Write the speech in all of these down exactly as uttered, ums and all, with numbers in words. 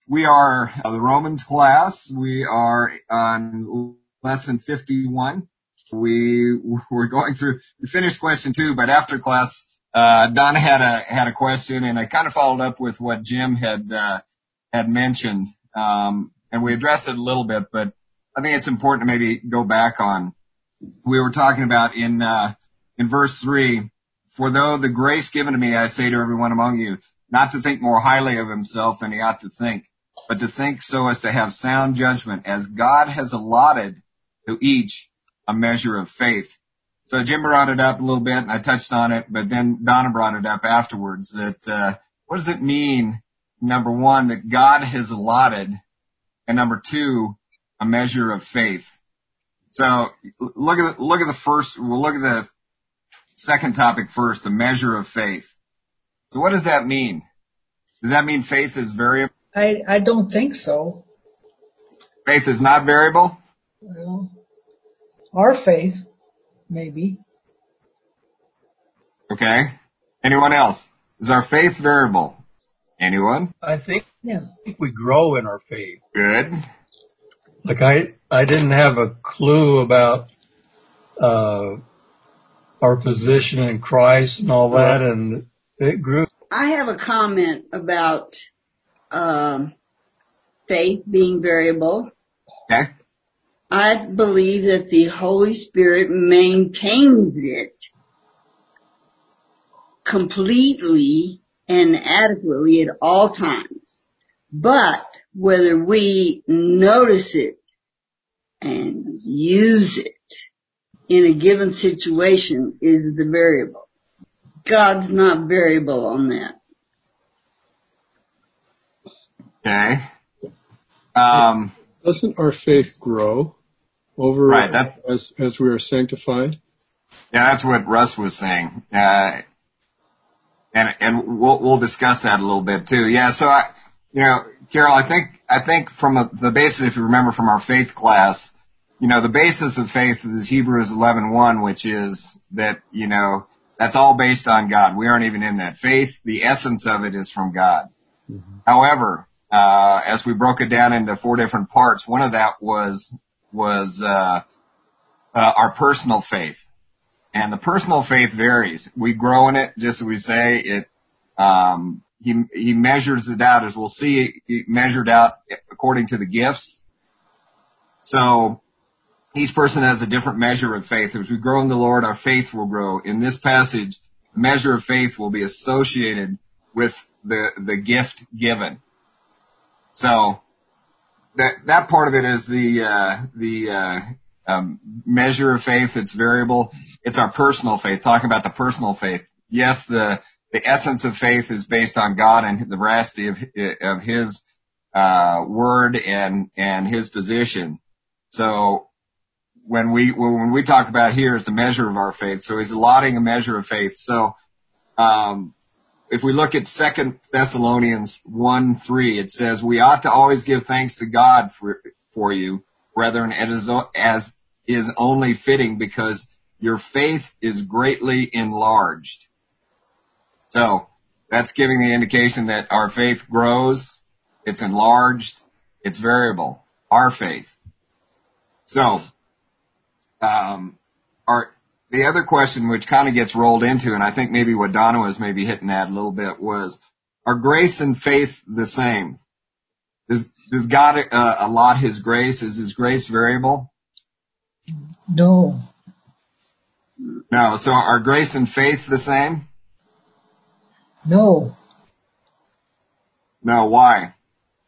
we are uh, the Romans class. We are on lesson fifty-one. We we're going through. We finished question two, but after class, uh, Donna had a had a question, and I kind of followed up with what Jim had uh, had mentioned, um, and we addressed it a little bit. But I think it's important to maybe go back on. We were talking about in uh, in verse three. For though the grace given to me, I say to everyone among you, not to think more highly of himself than he ought to think, but to think so as to have sound judgment, as God has allotted to each a measure of faith. So Jim brought it up a little bit, and I touched on it, but then Donna brought it up afterwards. That uh, what does it mean? Number one, that God has allotted, and number two, a measure of faith. So look at the, look at the first. We'll look at the second topic first, the measure of faith. So what does that mean? Does that mean faith is variable? I, I don't think so. Faith is not variable? Well, our faith, maybe. Okay. Anyone else? Is our faith variable? Anyone? I think, Yeah. I think we grow in our faith. Good. Like I, I didn't have a clue about uh, our position in Christ and all that, and it grew. I have a comment about um, faith being variable. Okay. I believe that the Holy Spirit maintains it completely and adequately at all times. But whether we notice it and use it in a given situation is the variable. God's not variable on that. Okay. Um, Doesn't our faith grow over right, that, as as we are sanctified? Yeah, that's what Russ was saying. Uh, and and we'll we'll discuss that a little bit too. Yeah, so I, you know, Carol, I think I think from a, the basis, if you remember from our faith class, you know, the basis of faith is Hebrews eleven one, which is that, you know, that's all based on God. We aren't even in that. Faith, the essence of it is from God. Mm-hmm. However, uh, as we broke it down into four different parts, one of that was, was, uh, uh, our personal faith. And the personal faith varies. We grow in it, just as we say, it, um, he, he measures it out, as we'll see, he measured out according to the gifts. So, each person has a different measure of faith. As we grow in the Lord, our faith will grow. In this passage, the measure of faith will be associated with the, the gift given. So, that, that part of it is the, uh, the, uh, um, measure of faith. It's variable. It's our personal faith, talking about the personal faith. Yes, the, the essence of faith is based on God and the veracity of, of His, uh, word and, and His position. So, when we, when we talk about here, it's a measure of our faith. So He's allotting a measure of faith. So, um, if we look at Second Thessalonians one three, it says, we ought to always give thanks to God for, for you, brethren, as, as is only fitting, because your faith is greatly enlarged. So, that's giving the indication that our faith grows, it's enlarged, it's variable. Our faith. So, um, our, the other question, which kind of gets rolled into, and I think maybe what Donna was maybe hitting at a little bit, was, are grace and faith the same? Does, does God uh, allot His grace? Is His grace variable? No. No. So are grace and faith the same? No. No. Why?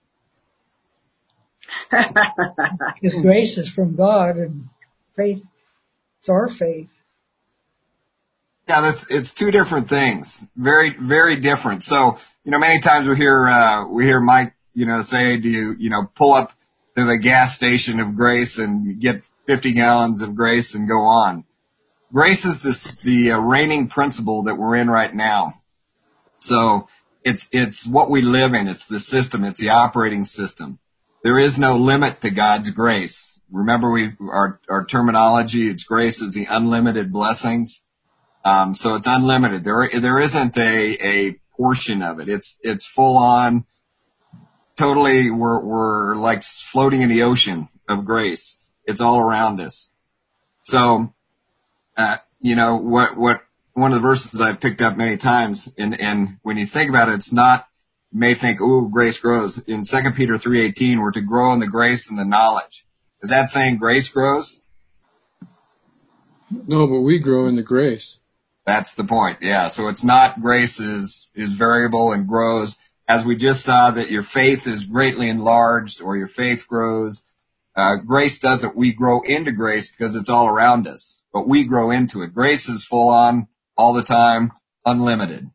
His grace is from God, and faith is our faith. Yeah, that's, it's two different things. Very, very different. So, you know, many times we hear, uh, we hear Mike, you know, say, do you, you know, pull up to the gas station of grace and get fifty gallons of grace and go on. Grace is this, the uh, reigning principle that we're in right now. So it's, it's what we live in. It's the system. It's the operating system. There is no limit to God's grace. Remember we, our, our terminology, it's grace is the unlimited blessings. Um, so it's unlimited. There, there isn't a, a portion of it. It's, it's full on. totally, we're, we're like floating in the ocean of grace. It's all around us. So, uh, you know, what, what, one of the verses I've picked up many times, and, and when you think about it, it's not, you may think, ooh, grace grows. In Second Peter three eighteen, we're to grow in the grace and the knowledge. Is that saying grace grows? No, but we grow in the grace. That's the point, yeah. So it's not grace is, is variable and grows. As we just saw that your faith is greatly enlarged or your faith grows. Uh, grace doesn't. We grow into grace because it's all around us, but we grow into it. Grace is full on all the time, unlimited.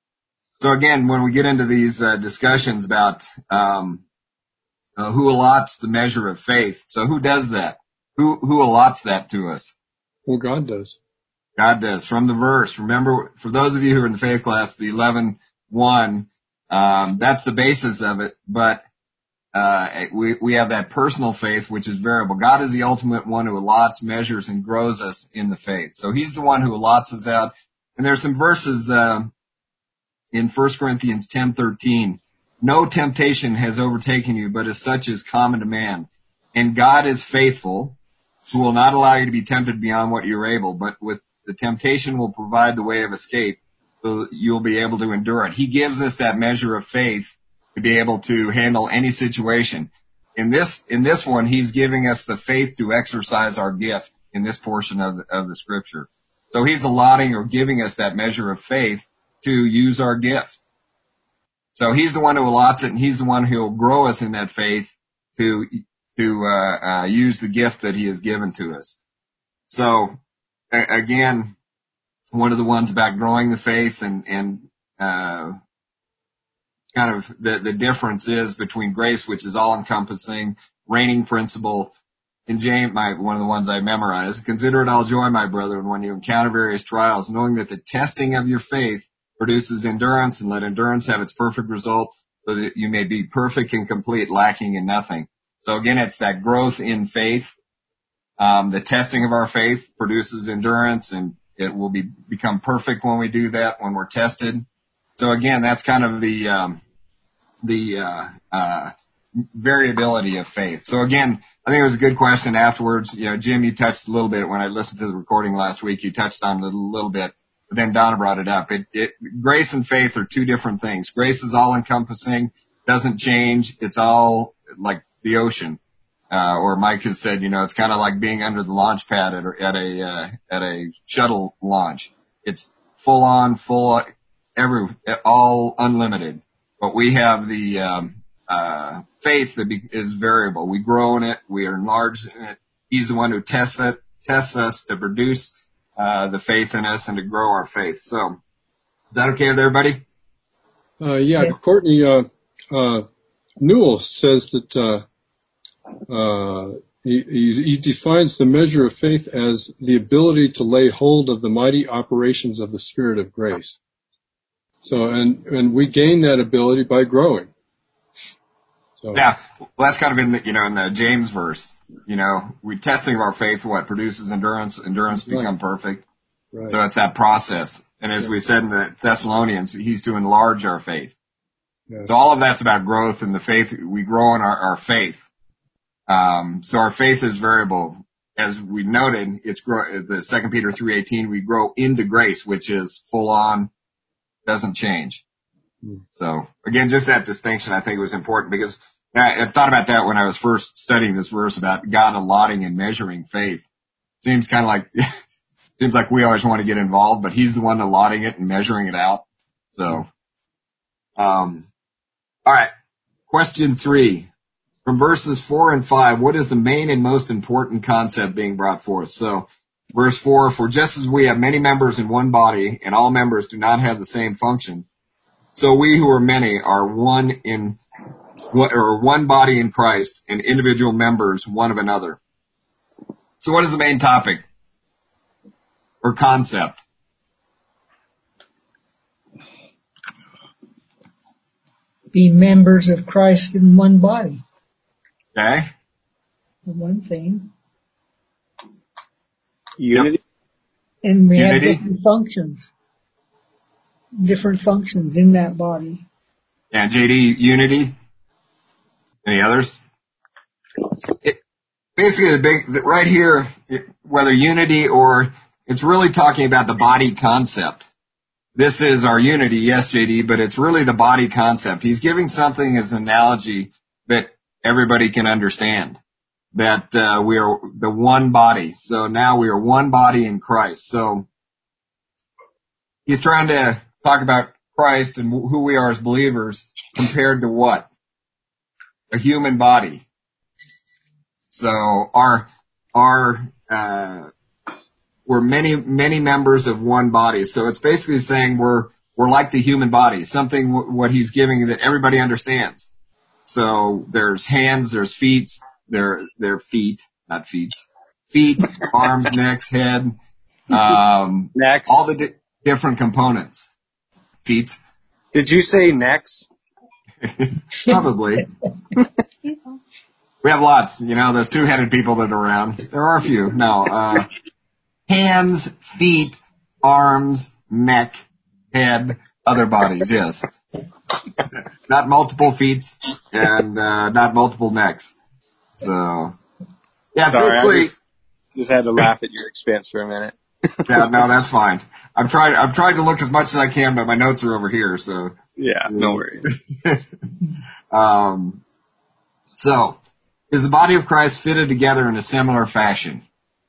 So again, when we get into these uh, discussions about um, uh, who allots the measure of faith, so who does that? Who who allots that to us? Well, God does. God does. From the verse, remember, for those of you who are in the faith class, the eleven one, um, that's the basis of it. But uh, we we have that personal faith, which is variable. God is the ultimate one who allots, measures, and grows us in the faith. So He's the one who allots us out. And there's some verses uh, in First Corinthians ten thirteen. No temptation has overtaken you, but as such is common to man. And God is faithful, who will not allow you to be tempted beyond what you're able, but with the temptation will provide the way of escape, so you'll be able to endure it. He gives us that measure of faith to be able to handle any situation. In this, in this one, He's giving us the faith to exercise our gift in this portion of the, of the scripture. So He's allotting or giving us that measure of faith to use our gift. So He's the one who allots it, and He's the one who will grow us in that faith to to uh, uh, use the gift that He has given to us. So a- again, one of the ones about growing the faith and and uh, kind of the the difference is between grace, which is all encompassing, reigning principle. In James, my, one of the ones I memorized, consider it all joy, my brethren, when you encounter various trials, knowing that the testing of your faith produces endurance, and let endurance have its perfect result, so that you may be perfect and complete, lacking in nothing. So again, it's that growth in faith. Um, the testing of our faith produces endurance, and it will be become perfect when we do that, when we're tested. So again, that's kind of the um, the uh, uh, variability of faith. So again, I think it was a good question afterwards. You know, Jim, you touched a little bit when I listened to the recording last week. You touched on it a little bit, but then Donna brought it up. It, it, grace and faith are two different things. Grace is all encompassing, doesn't change. It's all like the ocean. Uh, or Mike has said, you know, it's kind of like being under the launch pad at, at a, uh, at a shuttle launch. It's full on, full, every, all unlimited. But we have the, um, uh, faith that be, is variable. We grow in it. We are enlarged in it. He's the one who tests it, tests us to produce, uh, the faith in us and to grow our faith. So, is that okay with everybody? Uh, yeah, yeah. Courtney, uh, uh, Newell says that, uh, Uh, he, he defines the measure of faith as the ability to lay hold of the mighty operations of the Spirit of grace. So, and, and we gain that ability by growing. So. Yeah, well, that's kind of in the, you know, in the James verse, you know, we testing of our faith, what produces endurance, endurance Right. become perfect. Right. So it's that process. And as yeah. we said in the Thessalonians, He's to enlarge our faith. Yeah. So all of that's about growth and the faith. We grow in our, our faith. Um, so our faith is variable. As we noted, it's grow, the Second Peter three eighteen, we grow into grace, which is full on, doesn't change. Mm. So again, just that distinction I think was important, because I, I thought about that when I was first studying this verse about God allotting and measuring faith. Seems kind of like, seems like we always want to get involved, but He's the one allotting it and measuring it out. So, um, all right. Question three. From verses four and five, what is the main and most important concept being brought forth? So, verse four, for just as we have many members in one body, and all members do not have the same function, so we who are many are one in, or one body in Christ, and individual members one of another. So what is the main topic or concept? Be members of Christ in one body. Okay. One thing. Unity. And we Unity. have different functions. Different functions in that body. Yeah, J D, unity. Any others? It, basically, the big right here, whether unity or it's really talking about the body concept. This is our unity, yes, J D, but it's really the body concept. He's giving something as an analogy that everybody can understand. That uh, we are the one body. So now we are one body in Christ. So he's trying to talk about Christ and who we are as believers compared to what? A human body. So our, our, uh, we're many, many members of one body. So it's basically saying we're, we're like the human body, something w- what he's giving that everybody understands. So there's hands, there's feet, there, there feet, not feet, feet, arms, necks, head, um, Next. all the di- different components. Feet. Did you say next? Probably. We have lots, you know, there's two-headed people that are around. There are a few. No, uh, hands, feet, arms, neck, head, other bodies, yes. Not multiple feet and, uh, not multiple necks. So, yeah, Sorry, basically. I just, just had to laugh at your expense for a minute. Yeah, no, that's fine. I'm trying, I'm trying to look as much as I can, but my notes are over here, so. Yeah, no worries. um, so, is the body of Christ fitted together in a similar fashion?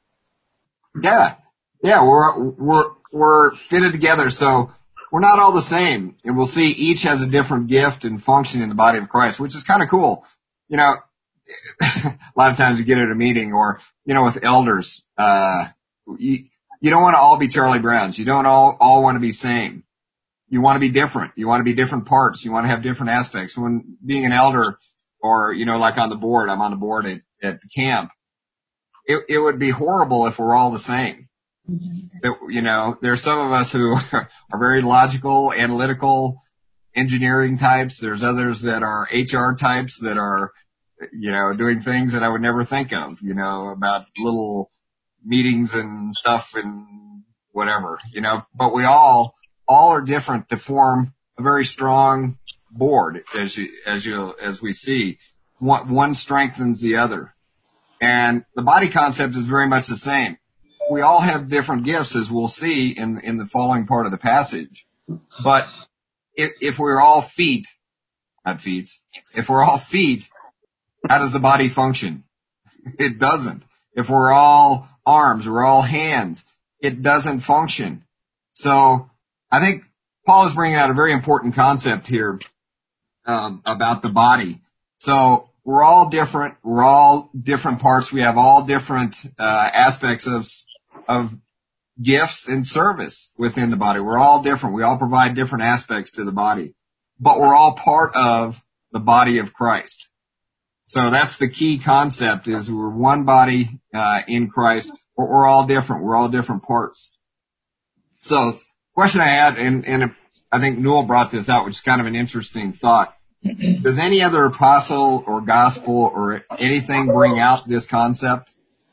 Yeah. Yeah, we're, we're, we're fitted together, so we're not all the same. And we'll see each has a different gift and function in the body of Christ, which is kind of cool. You know, a lot of times you get at a meeting or, you know, with elders, uh, you, you don't want to all be Charlie Browns. You don't all, all want to be same. You want to be different. You want to be different parts. You want to have different aspects. When being an elder or, you know, like on the board, I'm on the board at, at the camp, it, it would be horrible if we're all the same. It, you know, there's some of us who are very logical, analytical, engineering types. There's others that are H R types that are, you know, doing things that I would never think of, you know, about little meetings and stuff and whatever, you know, but we all, all are different to form a very strong board as you, as you, as we see. One, one strengthens the other. And the body concept is very much the same. We all have different gifts, as we'll see in, in the following part of the passage. But if, if we're all feet, not feet, if we're all feet, how does the body function? It doesn't. If we're all arms, we're all hands, it doesn't function. So I think Paul is bringing out a very important concept here um, about the body. So we're all different. We're all different parts. We have all different uh, aspects of of gifts and service within the body. We're all different. We all provide different aspects to the body, but we're all part of the body of Christ. So that's the key concept: is we're one body uh, in Christ, but we're all different. We're all different parts. So, question I had, and, and I think Newell brought this out, which is kind of an interesting thought. Does any other apostle or gospel or anything bring out this concept?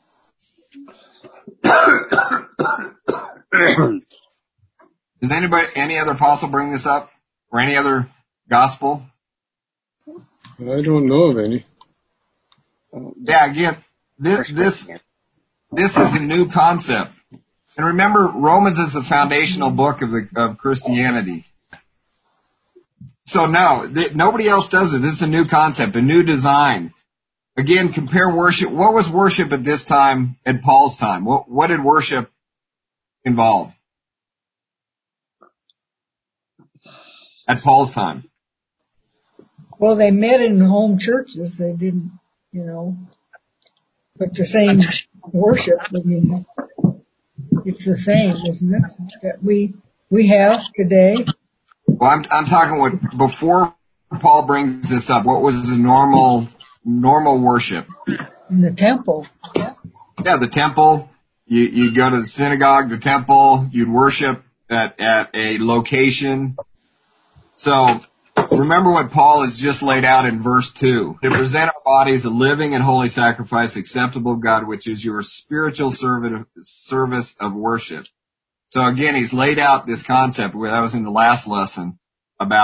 Does anybody, any other apostle bring this up, or any other gospel? I don't know of any. Yeah, again, this this this is a new concept. And remember, Romans is the foundational book of the of Christianity. So no, th- nobody else does it. This is a new concept, a new design. Again, compare worship. What was worship at this time, at Paul's time? What, what did worship involve at Paul's time? Well, they met in home churches. They didn't, you know, but the same worship. I mean, it's the same, isn't it? That we we have today. Well, I'm I'm talking what before Paul brings this up. What was the normal normal worship? In the temple. Yeah, the temple. You you go to the synagogue, the temple. You'd worship at at a location. So remember what Paul has just laid out in verse two. To present our bodies a living and holy sacrifice acceptable to God, which is your spiritual service of worship. So again, he's laid out this concept where that was in the last lesson about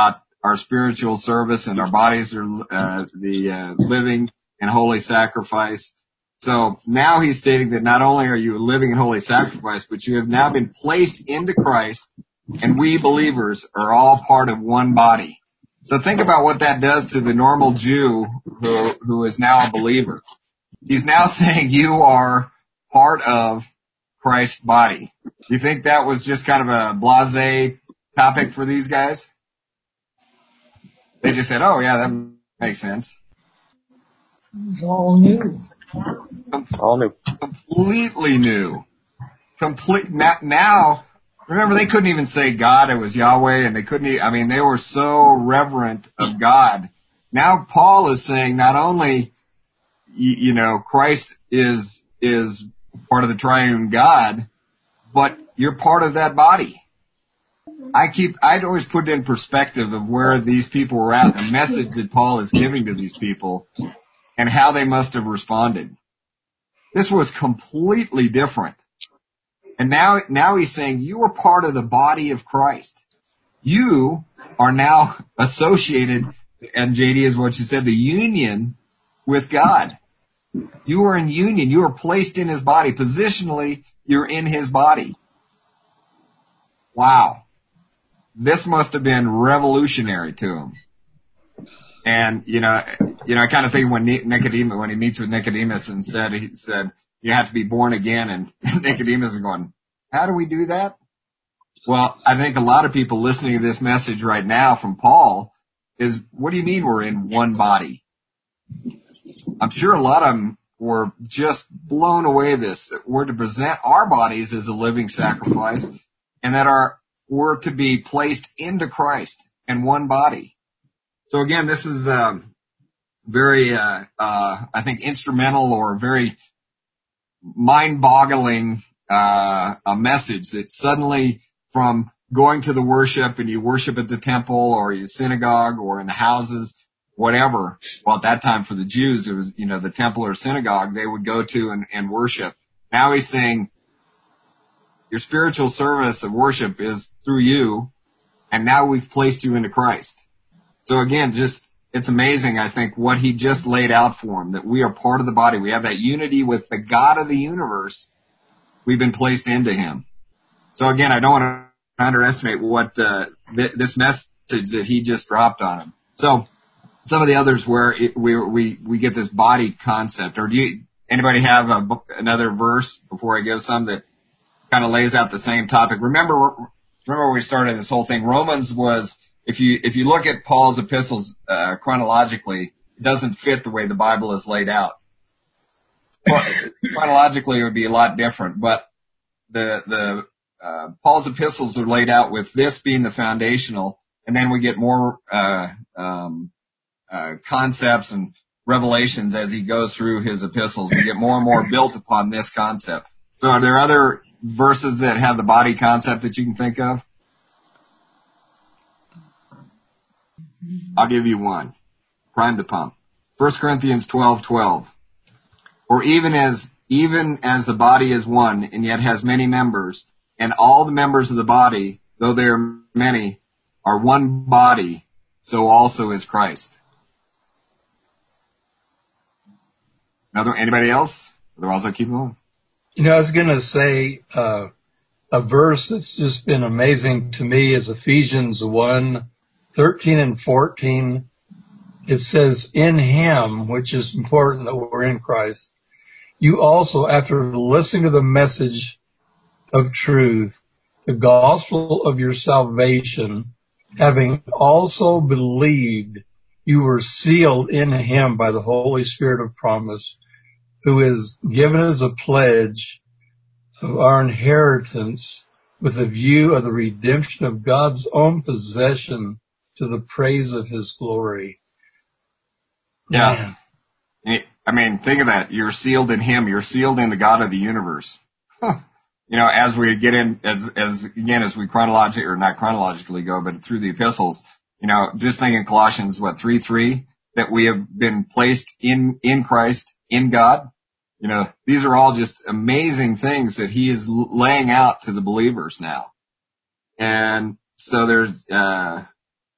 our spiritual service, and our bodies are uh, the uh, living and holy sacrifice. So now he's stating that not only are you a living and holy sacrifice, but you have now been placed into Christ, and we believers are all part of one body. So think about what that does to the normal Jew who, who is now a believer. He's now saying you are part of Christ's body. You think that was just kind of a blasé topic for these guys? They just said, oh yeah, that makes sense. It's all new. All new. Completely new. Complete, now, remember they couldn't even say God, it was Yahweh, and they couldn't even, I mean, they were so reverent of God. Now Paul is saying not only, you know, Christ is, is part of the triune God, but you're part of that body. I keep, I'd always put in perspective of where these people were at, the message that Paul is giving to these people, and how they must have responded. This was completely different. And now, now he's saying you are part of the body of Christ. You are now associated, and J D is what you said, the union with God. You are in union. You are placed in his body. Positionally, you're in his body. Wow. This must have been revolutionary to him. And, you know, you know, I kind of think when Nicodemus, when he meets with Nicodemus and said, he said, you have to be born again. And Nicodemus is going, how do we do that? Well, I think a lot of people listening to this message right now from Paul is, what do you mean we're in one body? I'm sure a lot of them were just blown away this, that we're to present our bodies as a living sacrifice and that our, we're to be placed into Christ in one body. So again, this is um, very, uh, uh, I think, instrumental or very mind-boggling uh, a message that suddenly from going to the worship and you worship at the temple or your synagogue or in the houses, whatever. Well, at that time for the Jews, it was, you know, the temple or synagogue they would go to and, and worship. Now he's saying your spiritual service of worship is through you, and now we've placed you into Christ. So again, just, it's amazing, I think, what he just laid out for him, that we are part of the body. We have that unity with the God of the universe. We've been placed into him. So again, I don't want to underestimate what, uh, th- this message that he just dropped on him. So some of the others where it, we, we, we get this body concept, or do you, anybody have a, another verse before I give some that kind of lays out the same topic? Remember, remember when we started this whole thing, Romans was, If you if you look at Paul's epistles uh, chronologically, it doesn't fit the way the Bible is laid out. Chronologically, it would be a lot different, but the the uh, Paul's epistles are laid out with this being the foundational, and then we get more uh, um, uh, concepts and revelations as he goes through his epistles. We get more and more built upon this concept. So, are there other verses that have the body concept that you can think of? I'll give you one. Prime the pump. First Corinthians twelve twelve. Or even as even as the body is one, and yet has many members, and all the members of the body, though they are many, are one body, so also is Christ. Another, anybody else? Otherwise, I'll keep going. You know, I was going to say uh, a verse that's just been amazing to me is Ephesians one thirteen and fourteen. It says, in him, which is important that we're in Christ, you also, after listening to the message of truth, the gospel of your salvation, having also believed, you were sealed in him by the Holy Spirit of promise, who is given as a pledge of our inheritance with a view of the redemption of God's own possession to the praise of his glory. Yeah. Man. I mean, think of that. You're sealed in him. You're sealed in the God of the universe. Huh. You know, as we get in, as, as, again, as we chronologically, or not chronologically go, but through the epistles, you know, just thinking Colossians, what, three three, that we have been placed in, in Christ, in God. You know, these are all just amazing things that he is laying out to the believers now. And so there's, uh,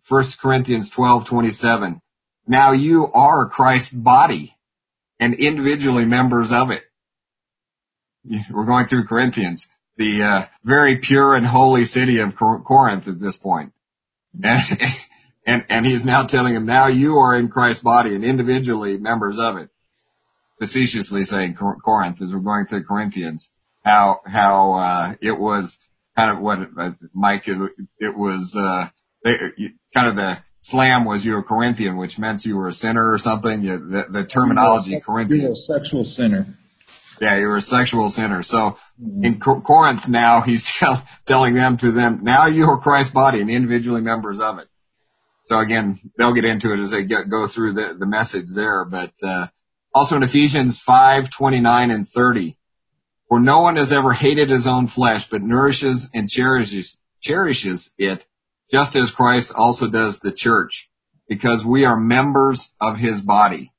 First Corinthians twelve twenty-seven. Now you are Christ's body and individually members of it. We're going through Corinthians, the uh, very pure and holy city of Corinth at this point. And, and, and he's now telling them, now you are in Christ's body and individually members of it. Facetiously saying Corinth as we're going through Corinthians, how, how, uh, it was kind of what, uh, Mike, it, it was, uh, they, kind of the slam was you were Corinthian, which meant you were a sinner or something. You, the, the terminology you Corinthian. You were a sexual sinner. Yeah, you were a sexual sinner. So in Corinth now, he's tell, telling them to them, now you are Christ's body and individually members of it. So again, they'll get into it as they get, go through the, the message there. But uh, also in Ephesians five twenty-nine and thirty, for no one has ever hated his own flesh, but nourishes and cherishes cherishes it, just as Christ also does the church, because we are members of his body.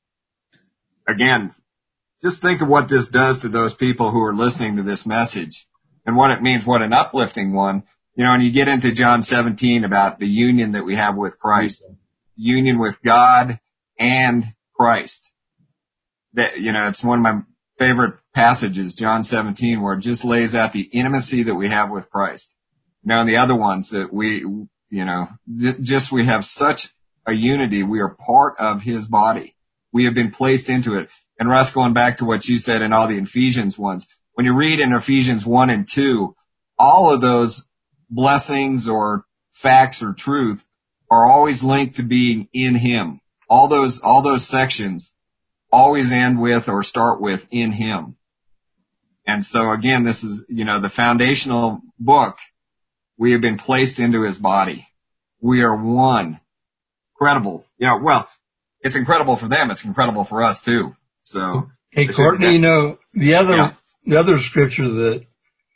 Again, just think of what this does to those people who are listening to this message and what it means, what an uplifting one. You know, and you get into John seventeen about the union that we have with Christ, union with God and Christ. That, you know, it's one of my favorite passages, John seventeen, where it just lays out the intimacy that we have with Christ. You know, and the other ones that we, you know, just we have such a unity. We are part of his body. We have been placed into it. And Russ, going back to what you said in all the Ephesians ones, when you read in Ephesians one and two, all of those blessings or facts or truth are always linked to being in him. All those, all those sections always end with or start with in him. And so again, this is, you know, the foundational book. We have been placed into his body. We are one. Incredible. You know, well, it's incredible for them. It's incredible for us too. So, hey, Courtney, you know, the other, yeah. the other scripture that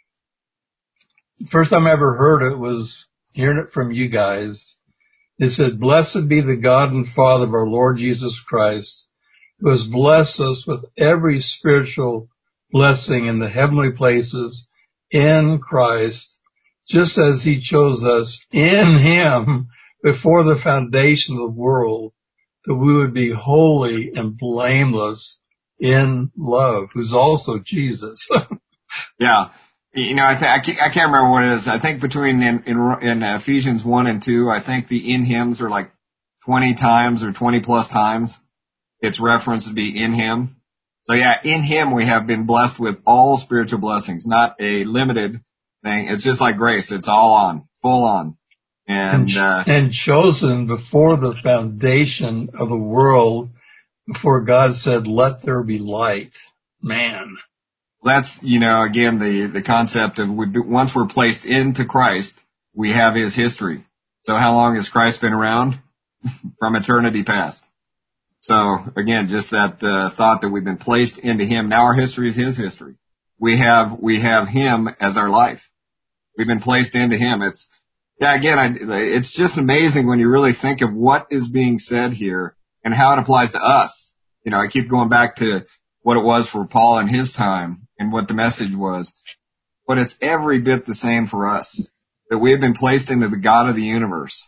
first time I ever heard it was hearing it from you guys. It said, blessed be the God and Father of our Lord Jesus Christ, who has blessed us with every spiritual blessing in the heavenly places in Christ, just as he chose us in him before the foundation of the world, that we would be holy and blameless in love, who's also Jesus. Yeah. You know, I, th- I, can't, I can't remember what it is. I think between in, in, in Ephesians one and two, I think the in hims are like twenty times or twenty plus times. It's referenced to be in him. So yeah, in him we have been blessed with all spiritual blessings, not a limited thing. It's just like grace. It's all on, full on. And, uh, and chosen before the foundation of the world, before God said, let there be light. Man. That's, you know, again, the, the concept of we, once we're placed into Christ, we have his history. So how long has Christ been around? From eternity past. So again, just that uh, thought that we've been placed into him. Now our history is his history. We have, we have him as our life. We've been placed into him. It's, yeah, again, I, it's just amazing when you really think of what is being said here and how it applies to us. You know, I keep going back to what it was for Paul in his time and what the message was, but it's every bit the same for us, that we have been placed into the God of the universe.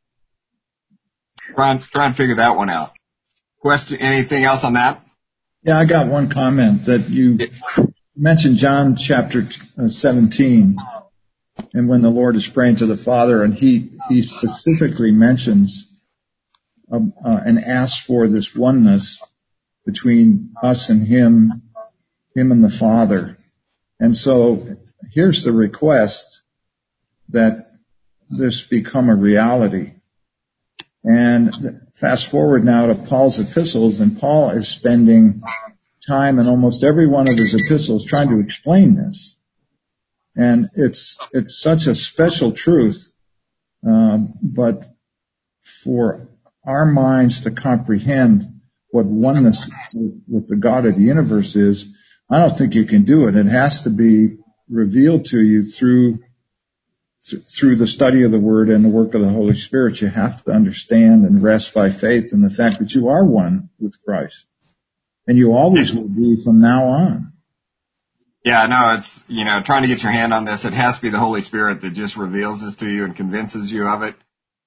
Try and, try and figure that one out. Question, anything else on that? Yeah, I got one comment that you mentioned John chapter seventeen. And when the Lord is praying to the Father, and he, he specifically mentions um, uh, and asks for this oneness between us and him, him and the Father. And so here's the request that this become a reality. And fast forward now to Paul's epistles, and Paul is spending time in almost every one of his epistles trying to explain this. And it's, it's such a special truth, um, but for our minds to comprehend what oneness with, with the God of the universe is, I don't think you can do it. It has to be revealed to you through, th- through the study of the Word and the work of the Holy Spirit. You have to understand and rest by faith in the fact that you are one with Christ. And you always will be from now on. Yeah, no, it's, you know, trying to get your hand on this, it has to be the Holy Spirit that just reveals this to you and convinces you of it.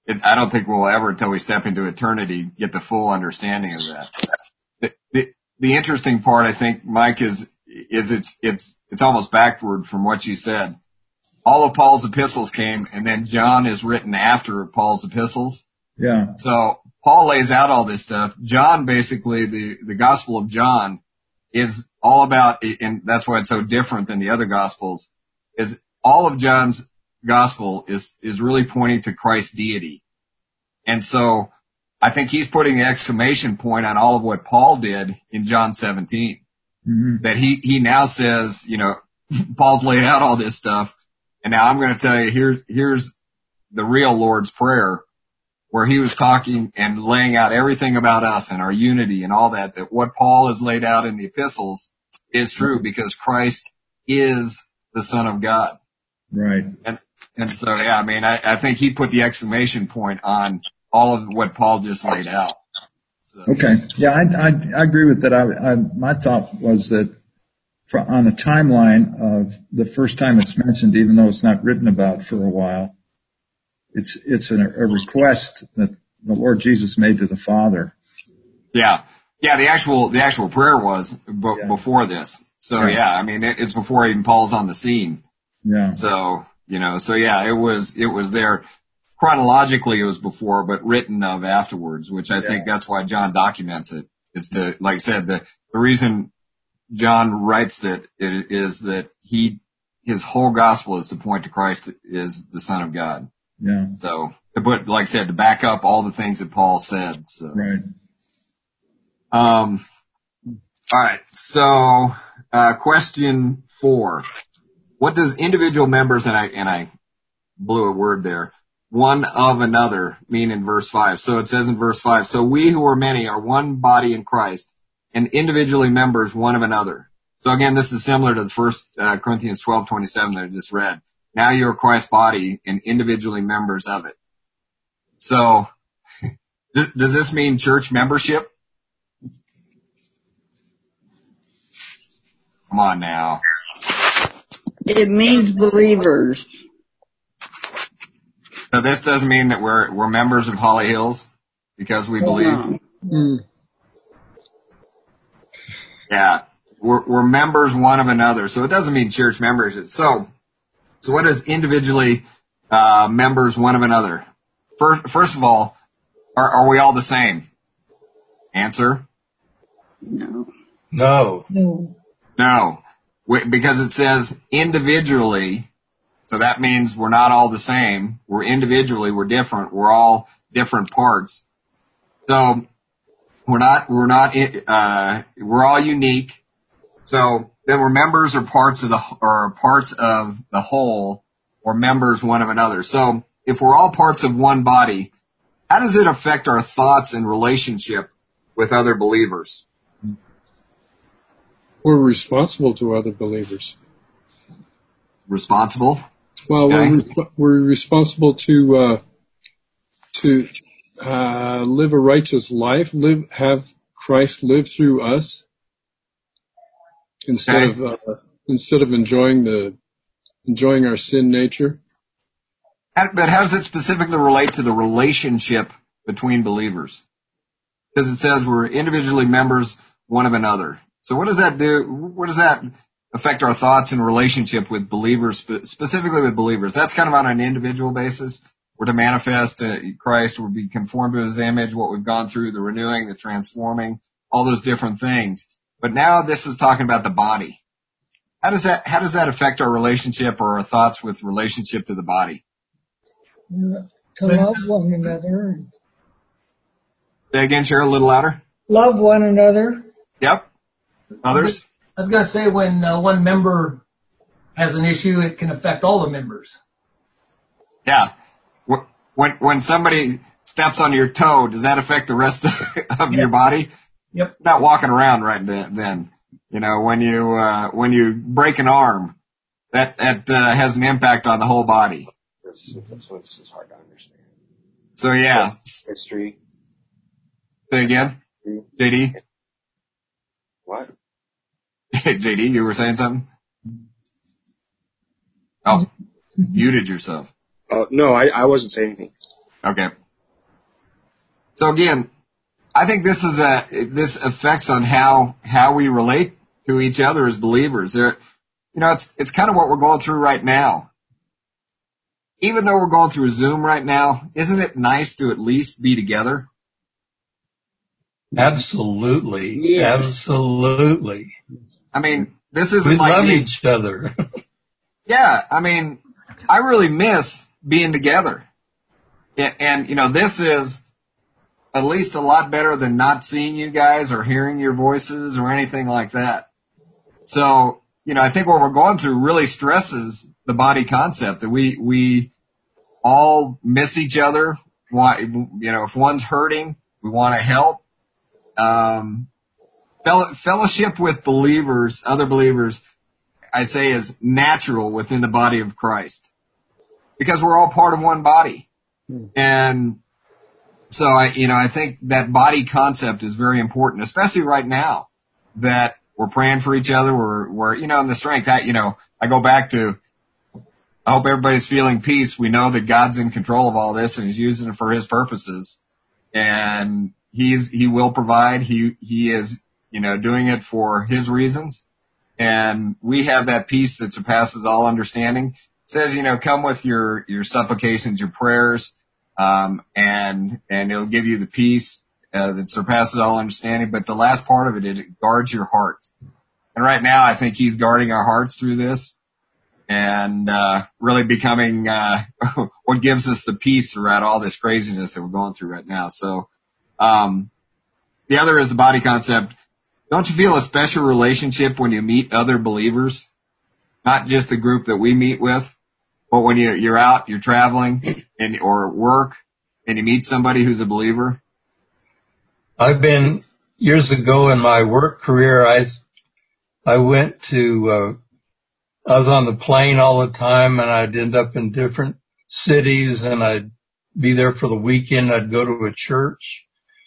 it, I don't think we'll ever, until we step into eternity, get the full understanding of that. The, the, the interesting part, I think, Mike, is is it's it's it's almost backward from what you said. All of Paul's epistles came, and then John is written after Paul's epistles. Yeah. So Paul lays out all this stuff. John, basically, the the Gospel of John is all about, and that's why it's so different than the other Gospels, is all of John's Gospel is is really pointing to Christ's deity. And so I think he's putting an exclamation point on all of what Paul did in John seventeen. Mm-hmm. That he, he now says, you know, Paul's laid out all this stuff, and now I'm going to tell you, here's, here's the real Lord's Prayer, where he was talking and laying out everything about us and our unity and all that, that what Paul has laid out in the epistles is true because Christ is the Son of God. Right. And, and so, yeah, I mean, I, I think he put the exclamation point on all of what Paul just laid out. So. Okay. Yeah, I, I, I agree with that. I, I, my thought was that for, on a timeline of the first time it's mentioned, even though it's not written about for a while, it's it's a, a request that the Lord Jesus made to the Father. Yeah, yeah. The actual the actual prayer was b- yeah. before this. So yeah, yeah I mean, it, it's before even Paul's on the scene. Yeah. So you know, so yeah, it was it was there. Chronologically, it was before, but written of afterwards, which I yeah. think that's why John documents it, is to, like I said, the, the reason John writes that it is that he, his whole gospel is to point to Christ is the Son of God. Yeah. So, but like I said, to back up all the things that Paul said. So. Right. Um, all right. So, uh, question four. What does individual members, and I, and I blew a word there, one of another mean in verse five? So it says in verse five, so we who are many are one body in Christ and individually members one of another. So again, this is similar to the first uh, Corinthians twelve twenty-seven that I just read. Now you are Christ's body and individually members of it. So does, does this mean church membership? Come on now. It means believers. So this doesn't mean that we're we're members of Holly Hills because we believe. No. Mm. Yeah, we're we're members one of another. So it doesn't mean church membership. So so what is individually uh, members one of another? First, first of all, are are we all the same? Answer: No. No. No. No, we, because it says individually. So that means we're not all the same. We're individually, we're different. We're all different parts. So we're not, we're not, uh, we're all unique. So then we're members or parts of the, or parts of the whole, or members one of another. So if we're all parts of one body, how does it affect our thoughts and relationship with other believers? We're responsible to other believers. Responsible? Well, Okay. we're, re- we're responsible to uh, to uh, live a righteous life, live have Christ live through us instead Okay. of uh, instead of enjoying the enjoying our sin nature. But how does it specifically relate to the relationship between believers? Because it says we're individually members one of another. So what does that do? What does that affect our thoughts and relationship with believers, specifically with believers? That's kind of on an individual basis. We're to manifest uh, Christ, we'll be conformed to his image, what we've gone through, the renewing, the transforming, all those different things. But now this is talking about the body. How does that, how does that affect our relationship or our thoughts with relationship to the body? To love one another. Say again, Cheryl, a little louder. Love one another. Yep. Others? I was going to say when uh, one member has an issue, it can affect all the members. Yeah. When when somebody steps on your toe, does that affect the rest of, of Yep. your body? Yep. Not walking around right then. You know, when you uh, when you break an arm, that that uh, has an impact on the whole body. So it's just hard to understand. So yeah. History. Say again, J D. What? J D, you were saying something? Oh, muted yourself. Oh, no, I, I wasn't saying anything. Okay. So again, I think this is a, this affects on how, how we relate to each other as believers. There, you know, it's, it's kind of what we're going through right now. Even though we're going through Zoom right now, isn't it nice to at least be together? Absolutely. Yes. Absolutely. I mean, this isn't We like love me. each other. Yeah, I mean, I really miss being together. And, and, you know, this is at least a lot better than not seeing you guys or hearing your voices or anything like that. So, you know, I think what we're going through really stresses the body concept that we, we all miss each other. Why, you know, if one's hurting, we want to help. Um, fellowship with believers, other believers, I say is natural within the body of Christ because we're all part of one body. Hmm. And so I, you know, I think that body concept is very important, especially right now that we're praying for each other. We're, we're, you know, in the strength that, you know, I go back to, I hope everybody's feeling peace. We know that God's in control of all this and he's using it for his purposes and he's, he will provide. He, he is, you know, doing it for his reasons. And we have that peace that surpasses all understanding. It says, you know, come with your, your supplications, your prayers, um, and, and it'll give you the peace, uh, that surpasses all understanding. But the last part of it, it guards your hearts. And right now, I think he's guarding our hearts through this and, uh, really becoming, uh, what gives us the peace throughout all this craziness that we're going through right now. So, um, the other is the body concept. Don't you feel a special relationship when you meet other believers? Not just the group that we meet with, but when you, you're out, you're traveling and, or at work and you meet somebody who's a believer? I've been, years ago in my work career, I, I went to, uh, I was on the plane all the time and I'd end up in different cities and I'd be there for the weekend. I'd go to a church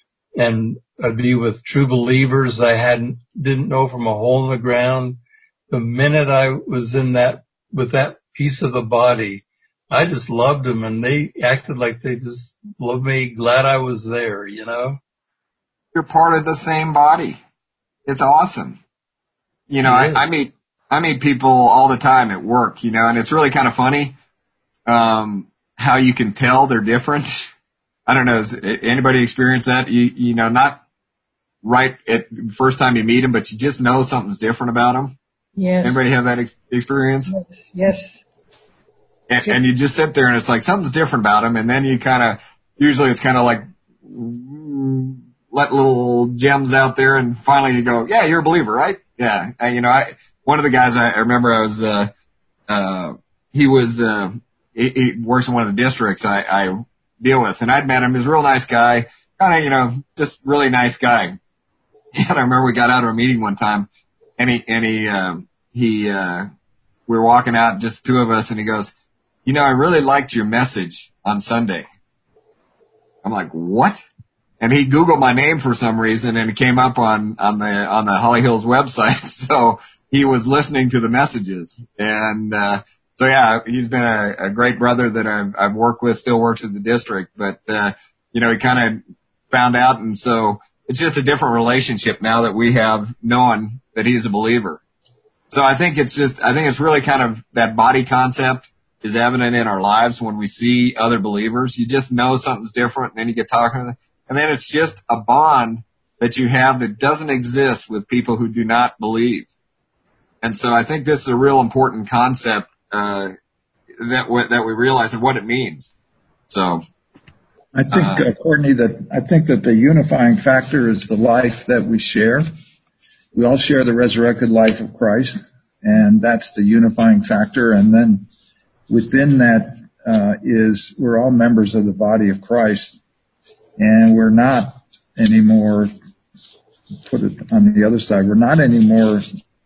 and I'd be with true believers I hadn't, didn't know from a hole in the ground. The minute I was in that, with that piece of the body, I just loved them and they acted like they just loved me, glad I was there, you know? You're part of the same body. It's awesome. You know, I, I meet, I meet people all the time at work, you know, and it's really kind of funny, um, how you can tell they're different. I don't know, has anybody experienced that? You, you know, not right at first time you meet them, but you just know something's different about them. Yes. Anybody have that ex- experience? Yes. And, and you just sit there and it's like something's different about them, and then you kind of, usually it's kind of like, mm, let little gems out there, and finally you go, yeah, you're a believer, right? Yeah. I, you know, I, one of the guys I, I remember I was, uh, uh, he was, uh, he, he works in one of the districts I, I deal with, and I'd met him. He was a real nice guy, kind of, you know, just really nice guy. And I remember we got out of a meeting one time, and he, and he, uh, he, uh, we were walking out, just two of us, and he goes, you know, I really liked your message on Sunday. I'm like, what? And he Googled my name for some reason, and it came up on, on the, on the Holly Hills website. So he was listening to the messages. And, uh, so yeah, he's been a, a great brother that I've, I've worked with, still works at the district, but, uh, you know, he kind of found out. And so it's just a different relationship now that we have known that he's a believer. So I think it's just, I think it's really kind of that body concept is evident in our lives when we see other believers. You just know something's different, and then you get talking to them. And then it's just a bond that you have that doesn't exist with people who do not believe. And so I think this is a real important concept, uh, that w- that we realize and what it means. So. I think, uh, uh, Courtney, that I think that the unifying factor is the life that we share. We all share the resurrected life of Christ, and that's the unifying factor. And then within that uh, is we're all members of the body of Christ, and we're not anymore, put it on the other side, we're not anymore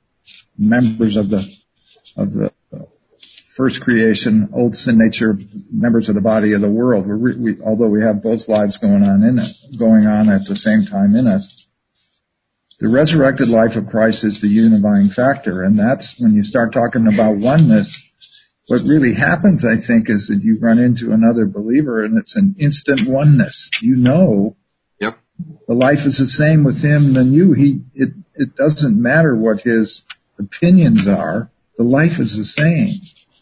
members of the of the first creation, old sin nature, members of the body of the world. We're, we, although we have both lives going on in it, going on at the same time in us. The resurrected life of Christ is the unifying factor, and that's when you start talking about oneness. what really happens, I think, is that you run into another believer and it's an instant oneness. You know, yep, the life is the same with him than you. He, it, it doesn't matter what his opinions are. The life is the same.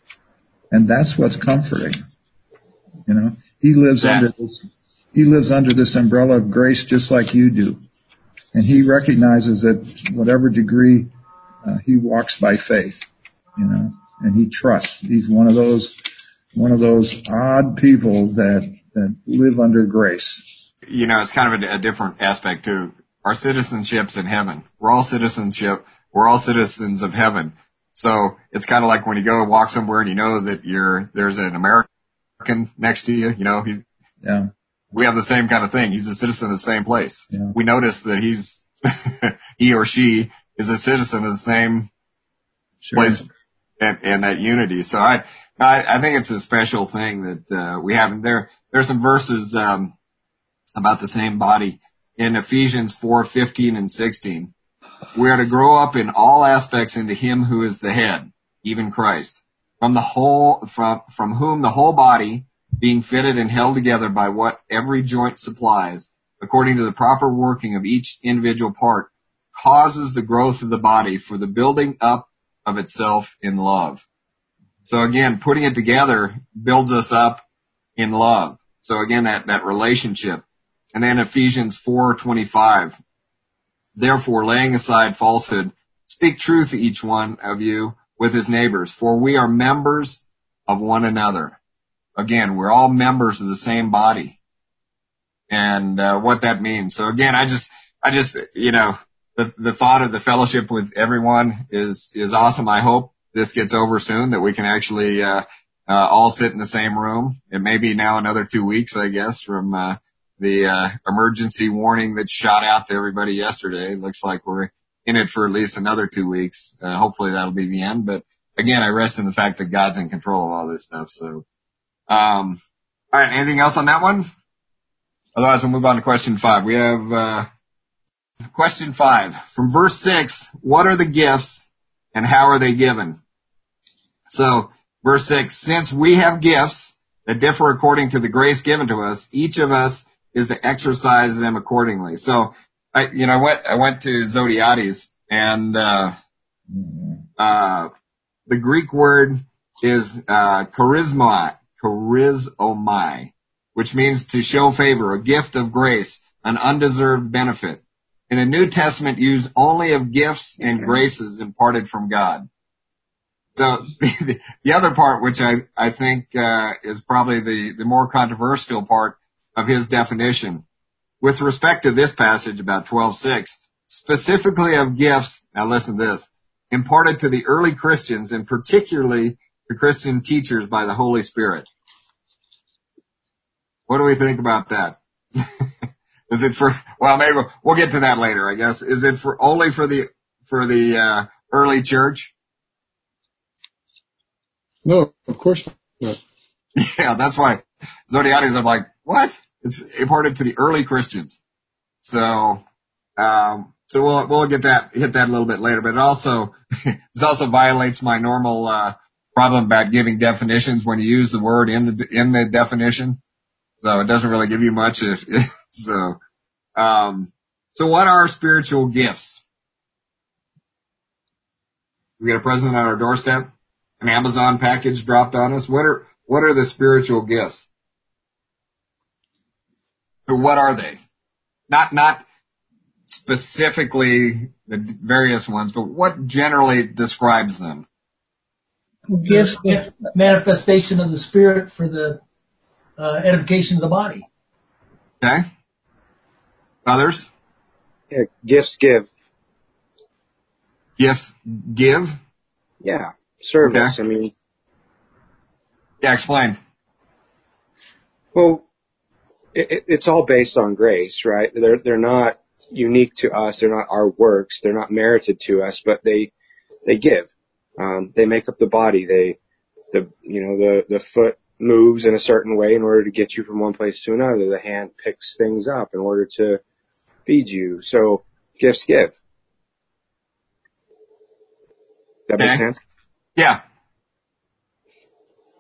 And that's what's comforting. You know, he lives yeah. under this, he lives under this umbrella of grace just like you do. And he recognizes that whatever degree, uh, he walks by faith, you know, and he trusts. He's one of those, one of those odd people that, that live under grace. You know, it's kind of a, a different aspect too. Our citizenship's in heaven. We're all citizenship. We're all citizens of heaven. So it's kind of like when you go walk somewhere and you know that you're, there's an American next to you, you know, he, yeah. we have the same kind of thing. He's a citizen of the same place. Yeah. We notice that he's, he or she is a citizen of the same Sure. place and, and that unity. So I, I, I think it's a special thing that, uh, we have. And there, there's some verses, um, about the same body in Ephesians four fifteen and sixteen. We are to grow up in all aspects into him who is the head, even Christ, from the whole, from, from whom the whole body, being fitted and held together by what every joint supplies, according to the proper working of each individual part, causes the growth of the body for the building up of itself in love. So again, putting it together builds us up in love. So again, that, that relationship. And then Ephesians four twenty-five. Therefore, laying aside falsehood, speak truth to each one of you with his neighbors, for we are members of one another. Again, we're all members of the same body. And uh, what that means. So again, I just, I just, you know, the, the thought of the fellowship with everyone is, is awesome. I hope this gets over soon, that we can actually uh, uh all sit in the same room. It may be now another two weeks, I guess, from uh the uh emergency warning that shot out to everybody yesterday. It looks like we're in it for at least another two weeks. Uh, hopefully that'll be the end. But again, I rest in the fact that God's in control of all this stuff. So, um, all right. Anything else on that one? Otherwise, we'll move on to question five. We have uh question five from verse six. What are the gifts and how are they given? So, verse six, since we have gifts that differ according to the grace given to us, each of us is to exercise them accordingly. So, I, you know, I went, I went to Zodiates, and, uh, uh, the Greek word is, uh, charisma, charizomai, which means to show favor, a gift of grace, an undeserved benefit. In the New Testament, use only of gifts and graces imparted from God. So the, the other part, which I, I think, uh, is probably the, the more controversial part of his definition, with respect to this passage about twelve six, specifically of gifts, now listen to this, imparted to the early Christians and particularly the Christian teachers by the Holy Spirit. What do we think about that? Is it for, well, maybe we'll, we'll get to that later, I guess. Is it for only for the, for the, uh, early church? No, of course not. Yeah, that's why Zodiates are like, what? It's imparted to the early Christians. So, um, so we'll, we'll get that, hit that a little bit later, but it also, this also violates my normal, uh, problem about giving definitions when you use the word in the, in the definition. So it doesn't really give you much if, so, um, so what are spiritual gifts? We get a present on our doorstep, an Amazon package dropped on us. What are, what are the spiritual gifts? Or what are they? Not, not specifically the various ones, but what generally describes them? Gifts, Manifestation of the Spirit for the uh, edification of the body. Okay. Others? Yeah, gifts give. Gifts give? Yeah, service. Okay. I mean, Yeah, explain. well, it, it's all based on grace, right? They're they're not unique to us. They're not our works. They're not merited to us, but they they give. Um, they make up the body. They the you know the the foot moves in a certain way in order to get you from one place to another. The hand picks things up in order to feed you. So gifts give. That Okay. makes sense? Yeah.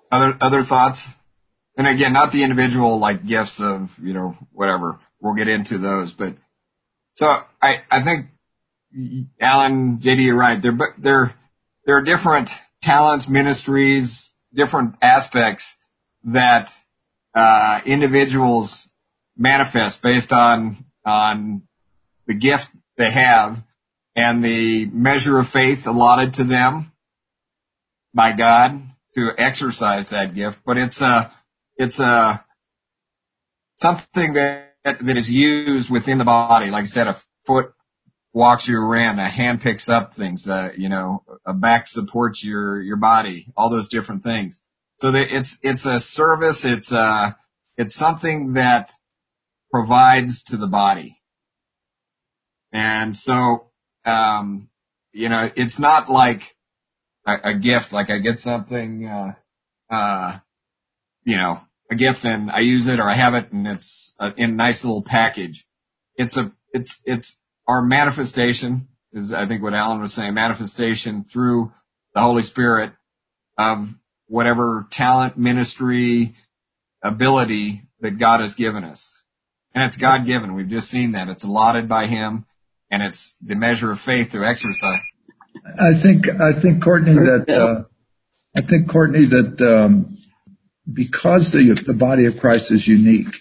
Other other thoughts? And again, not the individual like gifts of, you know, whatever. We'll get into those, but so I I think Alan, J D, you're right. There there there are different talents, ministries, different aspects that uh individuals manifest based on on the gift they have and the measure of faith allotted to them by God to exercise that gift. But it's a it's a something that that is used within the body. Like I said, a foot walks you around, a hand picks up things, uh, you know, a back supports your your body, all those different things. So that it's it's a service. It's a it's something that provides to the body. And so, um, you know, it's not like a, a gift, like I get something, uh, uh, you know, a gift and I use it or I have it and it's a, in a nice little package. It's a, it's, it's our manifestation is, I think what Alan was saying, manifestation through the Holy Spirit of whatever talent, ministry, ability that God has given us. And it's God given. We've just seen that. It's allotted by Him. And it's the measure of faith to exercise. I think, I think, Courtney, that, uh, I think, Courtney, that, um, because the, the body of Christ is unique,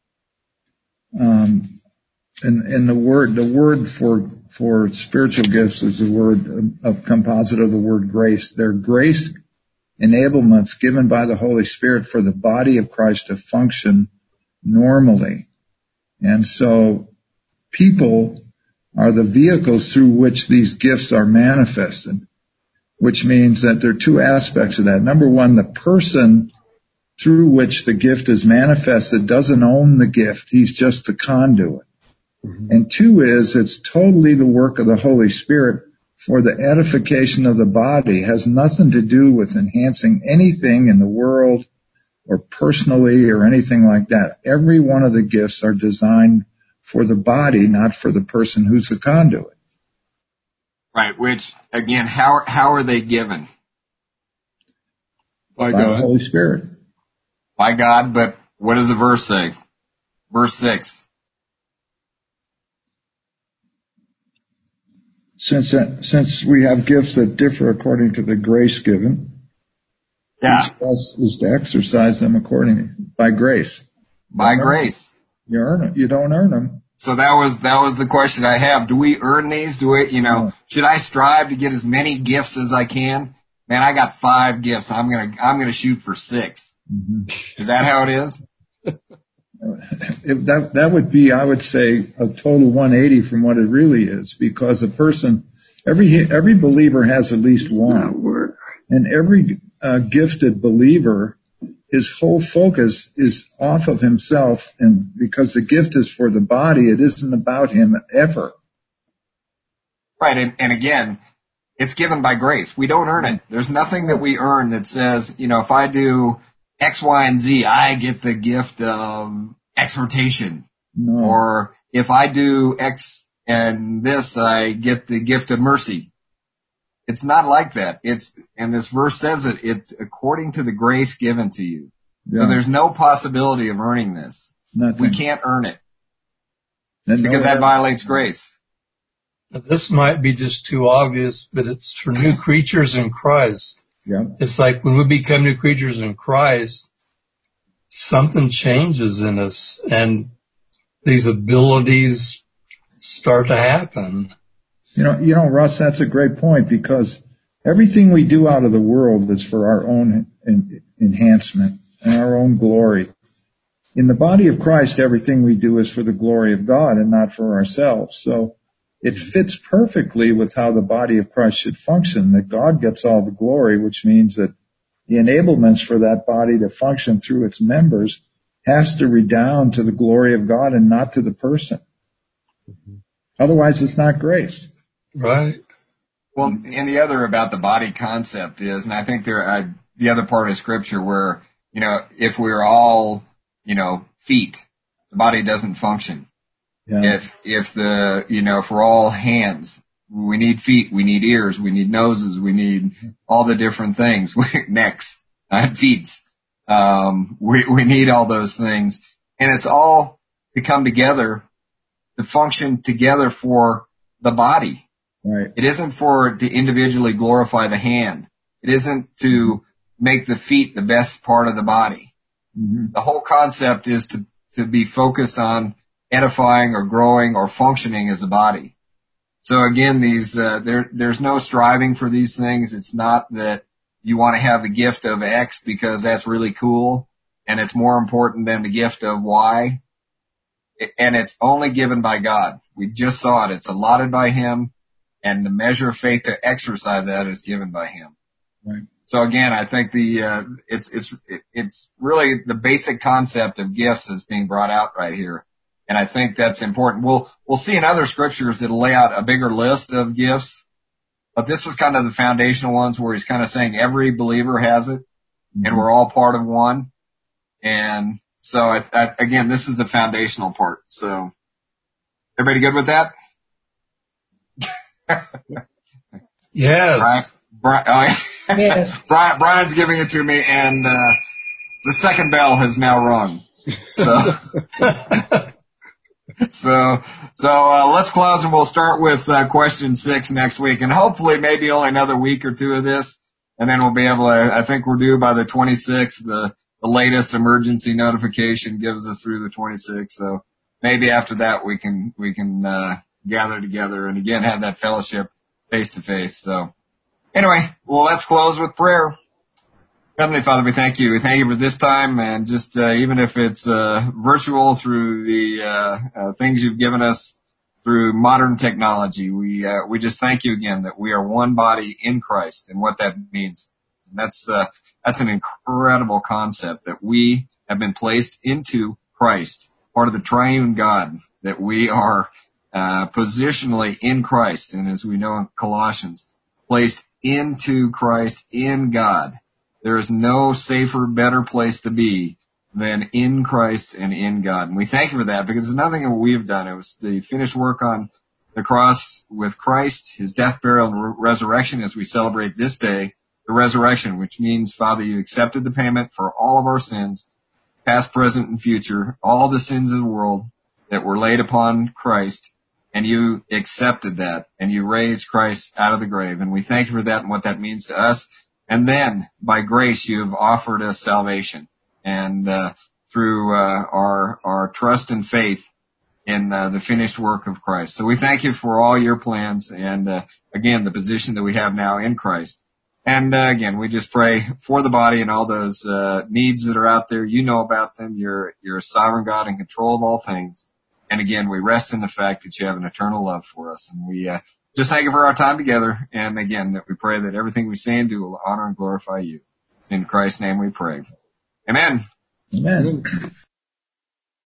um, and, and the word, the word for, for spiritual gifts is the word, a, a composite of the word grace. They're grace enablements given by the Holy Spirit for the body of Christ to function normally. And so people are the vehicles through which these gifts are manifested, which means that there are two aspects of that. Number one, the person through which the gift is manifested doesn't own the gift. He's just the conduit. Mm-hmm. And two is it's totally the work of the Holy Spirit for the edification of the body. It has nothing to do with enhancing anything in the world or personally or anything like that. Every one of the gifts are designed for the body, not for the person who's the conduit. Right, which, again, how how are they given? By, By God. the Holy Spirit. By God, but what does the verse say? Verse six. Since that, since we have gifts that differ according to the grace given, yeah. each of us is to exercise them accordingly, by grace. By grace. You earn it. You don't earn them. So that was that was the question I have. Do we earn these? Do we, you know, no. Should I strive to get as many gifts as I can? Man, I got five gifts. I'm gonna I'm gonna shoot for six. Mm-hmm. Is that how it is? If that that would be, I would say, a total one eighty from what it really is, because a person, every every believer has at least one, and every uh, gifted believer, his whole focus is off of himself, and because the gift is for the body, it isn't about him ever. Right, and, and again, it's given by grace. We don't earn it. There's nothing that we earn that says, you know, if I do X, Y, and Z, I get the gift of exhortation. No. Or if I do X and this, I get the gift of mercy. It's not like that. It's, and this verse says it, it according to the grace given to you. Yeah. So there's no possibility of earning this. Nothing. We can't earn it. And because no that ever. violates grace. This might be just too obvious, but it's for new creatures in Christ. Yeah. It's like when we become new creatures in Christ, something changes in us and these abilities start to happen. You know, you know, Russ, that's a great point, because everything we do out of the world is for our own en- enhancement and our own glory. In the body of Christ, everything we do is for the glory of God and not for ourselves. So it fits perfectly with how the body of Christ should function, that God gets all the glory, which means that the enablements for that body to function through its members has to redound to the glory of God and not to the person. Mm-hmm. Otherwise, it's not grace. Right. Well, and the other about the body concept is, and I think there, uh, the other part of Scripture where, you know, if we're all, you know, feet, the body doesn't function. Yeah. If, if the, you know, if we're all hands, we need feet, we need ears, we need noses, we need all the different things, necks, uh, feet. Um, we, we need all those things. And it's all to come together, to function together for the body. Right. It isn't for to individually glorify the hand. It isn't to make the feet the best part of the body. Mm-hmm. The whole concept is to, to be focused on edifying or growing or functioning as a body. So again, these, uh, there, there's no striving for these things. It's not that you want to have the gift of X because that's really cool and it's more important than the gift of Y. And it's only given by God. We just saw it. It's allotted by Him, and the measure of faith to exercise that is given by Him. Right. So again, I think the, uh, it's, it's, it's really the basic concept of gifts is being brought out right here. And I think that's important. We'll, we'll see in other scriptures that'll lay out a bigger list of gifts, but this is kind of the foundational ones where he's kind of saying every believer has it, mm-hmm. and we're all part of one. And so I, I, again, this is the foundational part. So everybody good with that? Yes. Brian, Brian, oh, yeah. Yes. Brian, Brian's giving it to me, and uh, the second bell has now rung. So, so, so uh, let's close, and we'll start with uh, question six next week, and hopefully maybe only another week or two of this, and then we'll be able to. I think we're due by the twenty-sixth. The the latest emergency notification gives us through the twenty-sixth, so maybe after that we can we can uh, gather together and again have that fellowship face to face. So. Anyway, well, let's close with prayer. Heavenly Father, we thank you. We thank you for this time, and just uh, even if it's uh, virtual through the uh, uh, things you've given us through modern technology, we uh, we just thank you again that we are one body in Christ, and what that means. And that's uh, that's an incredible concept that we have been placed into Christ, part of the triune God, that we are uh, positionally in Christ, and as we know in Colossians, placed into Christ, in God. There is no safer, better place to be than in Christ and in God. And we thank you for that, because it's nothing that we've done. It was the finished work on the cross with Christ, His death, burial, and resurrection as we celebrate this day, the resurrection, which means, Father, you accepted the payment for all of our sins, past, present, and future, all the sins of the world that were laid upon Christ. And you accepted that, and you raised Christ out of the grave. And we thank you for that and what that means to us. And then, by grace, you have offered us salvation. And uh, through uh, our our trust and faith in uh, the finished work of Christ. So we thank you for all your plans and, uh, again, the position that we have now in Christ. And, uh, again, we just pray for the body and all those uh, needs that are out there. You know about them. You're, you're a sovereign God in control of all things. And again, we rest in the fact that you have an eternal love for us. And we uh, just thank you for our time together. And again, that we pray that everything we say and do will honor and glorify you. It's in Christ's name we pray. Amen. Amen.